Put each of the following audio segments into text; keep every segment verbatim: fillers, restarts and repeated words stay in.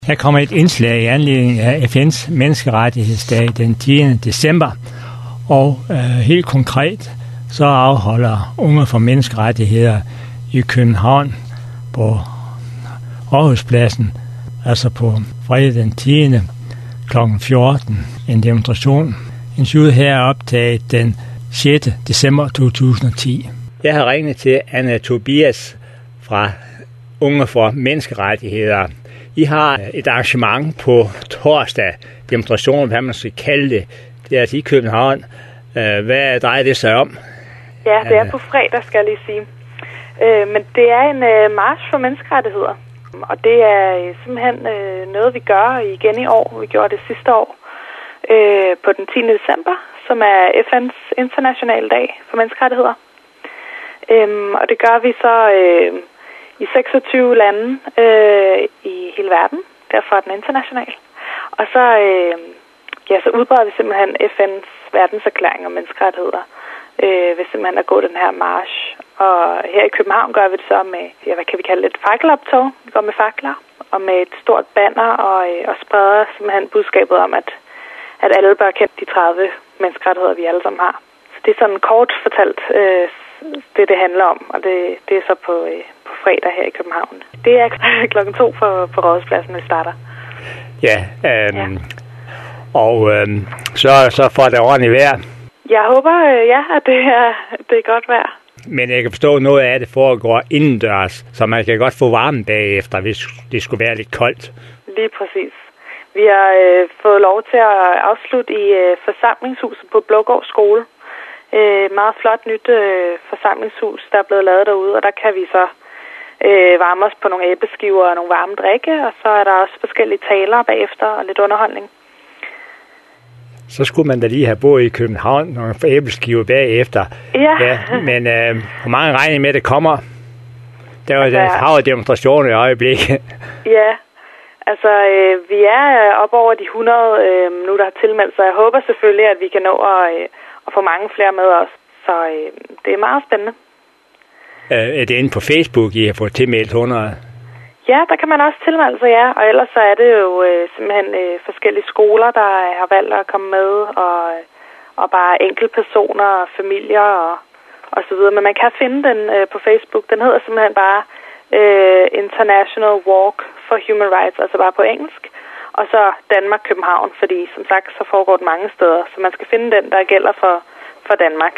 Her kommer et indslag i anledning af F N's menneskerettighedsdag den tiende december, og øh, helt konkret så afholder Unge for Menneskerettigheder i København på Rådhuspladsen, altså på fredag den tiende klokken fjorten, en demonstration. Interviewet her er optaget den sjette december to tusind og ti. Jeg har ringet til Anna Tobias fra Unge for Menneskerettigheder. I har et arrangement på torsdag, demonstration, hvad man skal kalde det. Det er altså i København. Hvad drejer det sig om? Ja, det er på fredag, skal jeg lige sige. Men det er en march for menneskerettigheder. Og det er simpelthen noget, vi gør igen i år. Vi gjorde det sidste år på den tiende december, som er F N's internationale dag for menneskerettigheder. Og det gør vi så i seksogtyve lande øh, i hele verden. Derfor er den international. Og så, øh, ja, så udbreder vi simpelthen F N's verdenserklæring om menneskerettigheder øh, ved simpelthen at gå den her march. Og her i København gør vi det så med, ja, hvad kan vi kalde det, et fakkeloptog. Vi går med fakler og med et stort banner og, øh, og spreder simpelthen budskabet om, at, at alle bør kende de tredive menneskerettigheder, vi alle sammen har. Så det er sådan kort fortalt øh, det, det handler om, og det, det er så på, øh, på fredag her i København. Det er klokken to på, på Rådhuspladsen, vi starter. Ja, øhm, ja. og øhm, så, så får det ordentligt vejr. Jeg håber, øh, ja, at det er, det er godt vejr. Men jeg kan forstå, at noget af det foregår indendørs, så man kan godt få varme bagefter, hvis det skulle være lidt koldt. Lige præcis. Vi har øh, fået lov til at afslutte i øh, forsamlingshuset på Blågård Skole. Et meget flot nyt øh, forsamlingshus, der er blevet lavet derude, og der kan vi så øh, varme os på nogle æbleskiver og nogle varme drikke, og så er der også forskellige taler bagefter og lidt underholdning. Så skulle man da lige have boet i København, nogle æbleskiver bagefter. Ja. ja men øh, hvor mange regner med, det kommer? Der var der hav demonstrationer i øjeblikket. Ja, altså øh, vi er op over de hundrede øh, nu, der har tilmeldt, så jeg håber selvfølgelig, at vi kan nå at... Øh, og få mange flere med os. Så øh, det er meget spændende. Øh, er det inde på Facebook, I har fået tilmeldt hundrede? Ja, der kan man også tilmelde sig, ja. Og ellers så er det jo øh, simpelthen øh, forskellige skoler, der har valgt at komme med, og, og bare enkeltpersoner og familier og, og så videre. Men man kan finde den øh, på Facebook. Den hedder simpelthen bare øh, International Walk for Human Rights, altså bare på engelsk. Og så Danmark København, fordi som sagt, så foregår det mange steder. Så man skal finde den, der gælder for, for Danmark.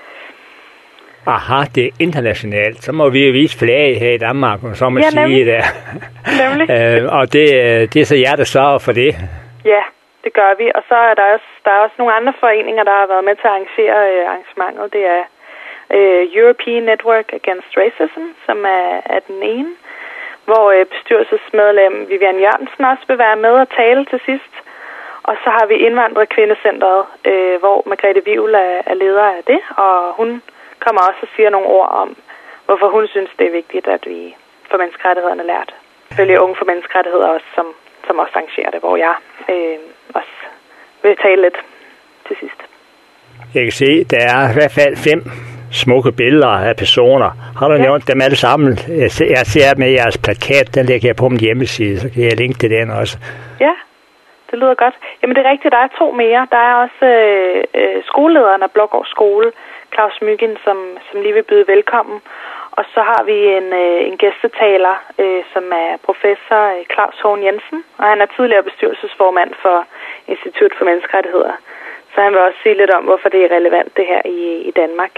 Aha, det er internationalt. Så må vi jo vise flag her i Danmark, og så må ja, sige nemlig. det. Nemlig. øh, og det, det er så jer, der sørger for det. Ja, det gør vi. Og så er der også, der er også nogle andre foreninger, der har været med til at arrangere øh, arrangementet. Det er øh, European Network Against Racism, som er, er den ene, hvor øh, bestyrelsesmedlem Vivian Jørgensen også vil være med og tale til sidst. Og så har vi Indvandrerkvindecentret, øh, hvor Margrethe Wivel er, er leder af det, og hun kommer også og siger nogle ord om, hvorfor hun synes, det er vigtigt, at vi får menneskerettighederne lært. Selvfølgelig Unge for Menneskerettigheder også, som, som også arrangerer det, hvor jeg øh, også vil tale lidt til sidst. Jeg kan se, der er i hvert fald fem smukke billeder af personer. Har du ja. nævnt dem alle sammen? Jeg ser med jeres plakat, den lægger jeg på min hjemmeside, så kan jeg linke til den også. Ja, det lyder godt. Jamen det er rigtigt, der er to mere. Der er også øh, skolelederen af Blågård Skole, Claus Myggen, som, som lige vil byde velkommen. Og så har vi en, øh, en gæstetaler, øh, som er professor Claus Horn Jensen, og han er tidligere bestyrelsesformand for Institut for Menneskerettigheder. Så han vil også sige lidt om, hvorfor det er relevant det her i, i Danmark.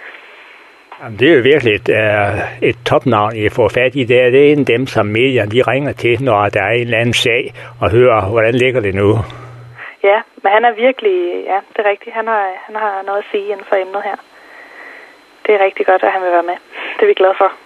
Jamen, det er jo virkelig et, uh, et topnavn, I får fat i der. Det er en af dem, som medierne de ringer til, når der er en eller anden sag, og hører, hvordan ligger det nu. Ja, men han er virkelig, ja, det er rigtigt. Han har, han har noget at sige inden for emnet her. Det er rigtig godt, at han vil være med. Det er vi glade for.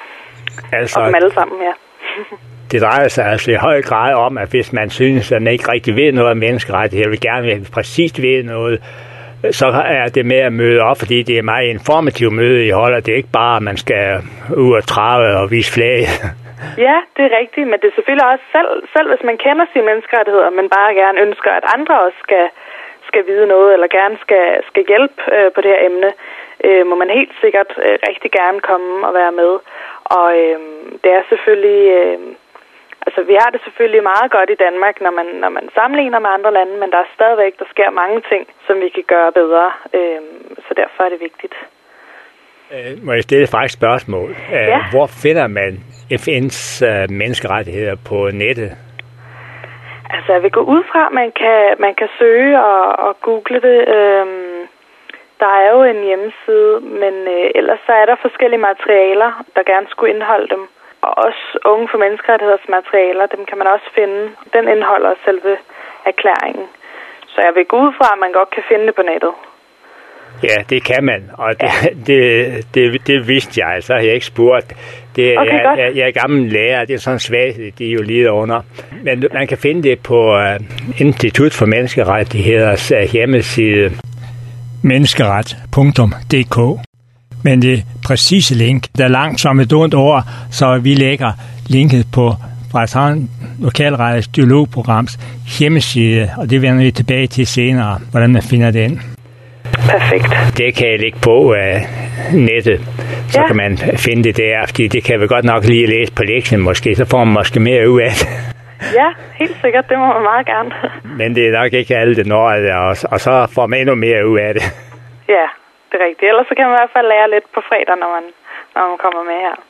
Altså, og dem alle sammen, ja. Det drejer sig altså i høj grad om, at hvis man synes, at man ikke rigtig ved noget om menneskerettigheder, vil gerne vil præcist ved noget, så er det med at møde op, fordi det er meget informativt møde, I holder. Det er ikke bare, at man skal ud og trave og vise flag. Ja, det er rigtigt, men det er selvfølgelig også selv, selv hvis man kender sine menneskerettigheder, men bare gerne ønsker, at andre også skal, skal vide noget, eller gerne skal, skal hjælpe øh, på det her emne, øh, må man helt sikkert øh, rigtig gerne komme og være med. Og øh, det er selvfølgelig... Øh, Altså, vi har det selvfølgelig meget godt i Danmark, når man, når man sammenligner med andre lande, men der er stadigvæk, der sker mange ting, som vi kan gøre bedre. Øh, så derfor er det vigtigt. Øh, må jeg stille faktisk et spørgsmål? Øh, ja. Hvor finder man F N's øh, menneskerettigheder på nettet? Altså, jeg vil gå ud fra, at man kan, man kan søge og, og google det. Øhm, der er jo en hjemmeside, men øh, ellers så er der forskellige materialer, der gerne skulle indeholde dem. Og også Unge for Menneskerettigheders materialer, dem kan man også finde. Den indeholder selve erklæringen. Så jeg vil gå ud fra, at man godt kan finde det på nettet. Ja, det kan man, og det, ja. det, det, det vidste jeg, så har jeg ikke spurgt. Det, okay, jeg, jeg, jeg er gammel lærer, det er sådan en svaghed, de er jo lige under. Men man kan finde det på uh, Institut for Menneskerettigheders uh, hjemmeside menneskeret punktum d k. Men det præcise link, der er langt som et ondt ord, så vi lægger linket på Frederikshavn Lokalradios dialogprograms hjemmeside, og det vender vi tilbage til senere, hvordan man finder den. Perfekt. Det kan jeg lægge på uh, nettet, så ja. Kan man finde det der, fordi det kan vi godt nok lige læse på lektien måske, så får man måske mere ud af det. Ja, helt sikkert, det må man meget gerne. Men det er nok ikke alle, det når det, og, og så får man endnu mere ud af det. Ja, det er rigtigt. Ellers så kan man i hvert fald lære lidt på fredag, når man, når man kommer med her.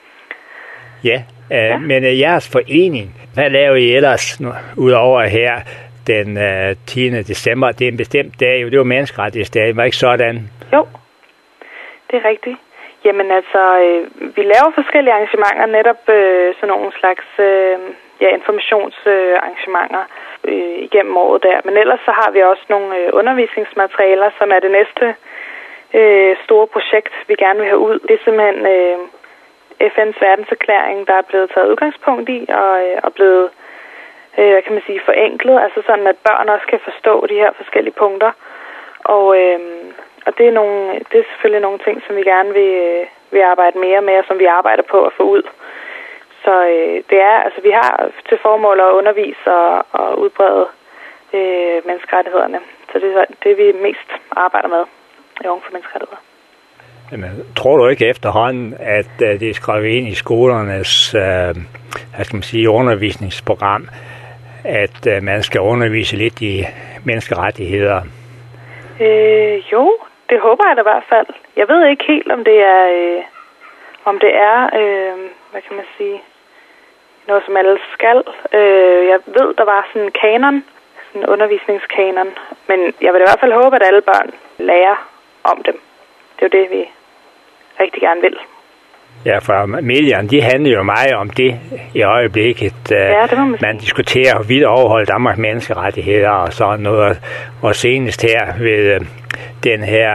Ja, øh, ja. men uh, jeres forening, hvad laver I ellers nu, udover her den uh, tiende december? Det er en bestemt dag, det var menneskerettighedsdag, var ikke sådan? Jo, det er rigtigt. Jamen altså, øh, vi laver forskellige arrangementer, netop øh, sådan nogle slags øh, ja, informationsarrangementer øh, igennem året der. Men ellers så har vi også nogle øh, undervisningsmaterialer, som er det næste øh, store projekt, vi gerne vil have ud. Det er simpelthen øh, F N's verdenserklæring, der er blevet taget udgangspunkt i og, øh, og blevet øh, hvad kan man sige, forenklet. Altså sådan, at børn også kan forstå de her forskellige punkter. Og... Øh, Og det er, nogle, det er selvfølgelig nogle ting, som vi gerne vil, vil arbejde mere med, og som vi arbejder på at få ud. Så øh, det er, altså vi har til formål at undervise og, og udbrede øh, menneskerettighederne. Så det er det, vi mest arbejder med i Unge for Menneskerettigheder. Jamen, tror du ikke efterhånden, at uh, det er skrevet ind i skolernes uh, hvad skal man sige, undervisningsprogram, at uh, man skal undervise lidt i menneskerettigheder? Øh, jo, det håber jeg da i hvert fald. Jeg ved ikke helt, om det er, øh, om det er, øh, hvad kan man sige, noget som alle skal. Øh, jeg ved, der var sådan en kanon, sådan en undervisningskanon, men jeg vil i hvert fald håbe, at alle børn lærer om dem. Det er jo det, vi rigtig gerne vil. Ja, for medierne, de handler jo meget om det i øjeblikket. Ja, det må man, man diskuterer vidt overholde Danmarks menneskerettigheder og sådan noget. Og senest her ved den her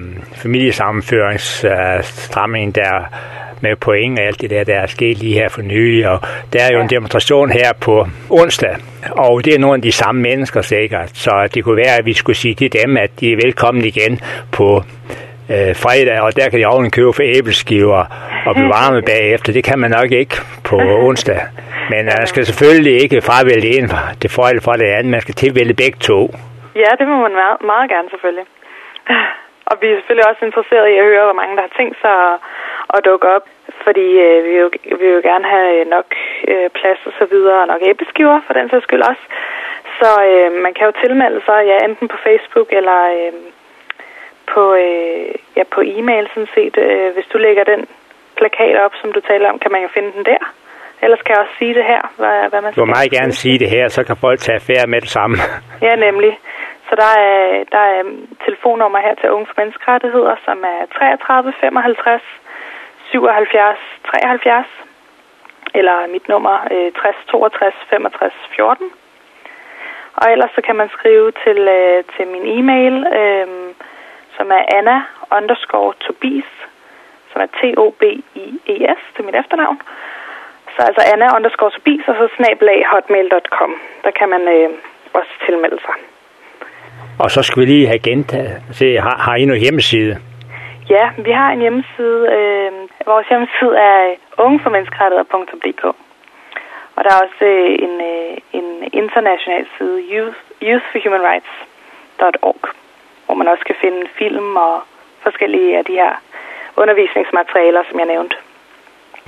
familiesammenføringsstramning, der med point og alt det der, der er sket lige her for nylig. Og der er jo ja. en demonstration her på onsdag, og det er nogle af de samme mennesker sikkert. Så det kunne være, at vi skulle sige til dem, at de er velkommen igen på Øh, fredag, og der kan de oven købe for æbleskiver og blive varme bagefter. Det kan man nok ikke på onsdag. Men man skal selvfølgelig ikke fravælge det ene til fordel for det andet. Man skal tilvælge begge to. Ja, det må man meget, meget gerne selvfølgelig. Og vi er selvfølgelig også interesserede i at høre, hvor mange der har tænkt sig at, at dukke op. Fordi øh, vi, jo, vi vil jo gerne have nok øh, plads og så videre, og nok æbleskiver for den sags skyld også. Så øh, man kan jo tilmelde sig, ja, enten på Facebook eller... Øh, på, øh, ja, på e-mail sådan set. Øh, hvis du lægger den plakat op, som du taler om, kan man jo finde den der. Ellers kan jeg også sige det her. Hvad, hvad man du må meget gerne sige det her, så kan folk tage affære med det samme. Ja, nemlig. Så der er, der er telefonnummer her til Unge for Menneskerettigheder, som er treogtredive femoghalvtreds syvoghalvfjerds treoghalvfjerds. Eller mit nummer øh, tres toogtres femogtres fjorten. Og ellers så kan man skrive til, øh, til min e-mail, øh, som er Anna underscore Tobis, som er T O B I E S, det er mit efternavn. Så altså Anna underscore Tobis, og så snabelag hotmail punktum com. Der kan man øh, også tilmelde sig. Og så skal vi lige have gentaget. Se, har, har I noget hjemmeside? Ja, vi har en hjemmeside. Øh, vores hjemmeside er unge for menneskerettigheder punktum d k. Og der er også øh, en, øh, en international side, youth, youth for human rights punktum org. Hvor man også kan finde film og forskellige af de her undervisningsmaterialer, som jeg nævnte.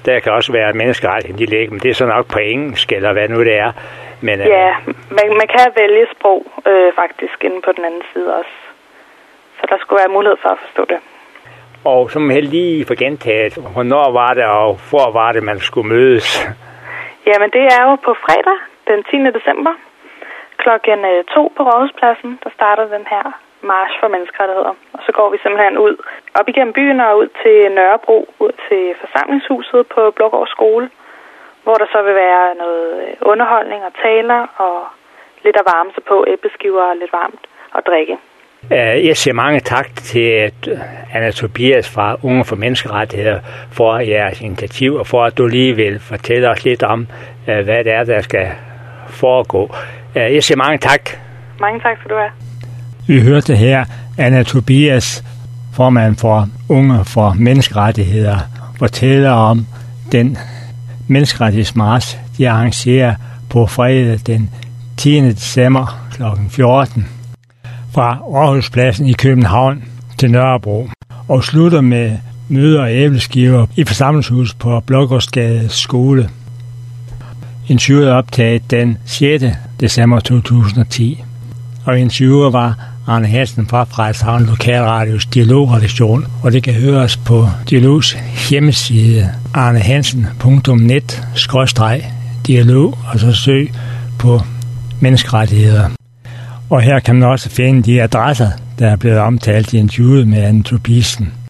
Der kan også være menneskerettigheder, de ligger, men det er så nok på engelsk, eller hvad nu det er. Men, ja, man, man kan vælge sprog øh, faktisk inde på den anden side også. Så der skulle være mulighed for at forstå det. Og som helt lige for gentaget, hvornår var det, og hvor var det, man skulle mødes? Jamen, det er jo på fredag, den tiende december, klokken to på Rådhuspladsen, der starter den her march for menneskerettigheder. Og så går vi simpelthen ud, op igennem byen og ud til Nørrebro, ud til forsamlingshuset på Blågård Skole, hvor der så vil være noget underholdning og taler og lidt at varme sig på, æbleskiver og lidt varmt at drikke. Jeg siger mange tak til Anna Tobias fra Unge for Menneskerettigheder for jeres initiativ, og for at du lige vil fortælle os lidt om, hvad det er, der skal foregå. Jeg siger mange tak. Mange tak skal du have. Vi hørte her Anna Tobias, formand for Unge for Menneskerettigheder, fortælle om den menneskerettighedsmarch, de arrangerer på fredag den tiende december klokken fjorten. Fra Rådhuspladsen i København til Nørrebro, og slutter med møder og æbleskiver i forsamlingshus på Blågårdsgade Skole. Interviewet er optaget den sjette december to tusind og ti, og interviewer var Arne Hansen fra Frederikshavn Lokalradios Dialogredaktion, og det kan høres på Dialogs hjemmeside arnehansen punktum net skråstreg dialog, og så søg på menneskerettigheder. Og her kan man også finde de adresser, der er blevet omtalt i interviewet med Anne Tobiasen.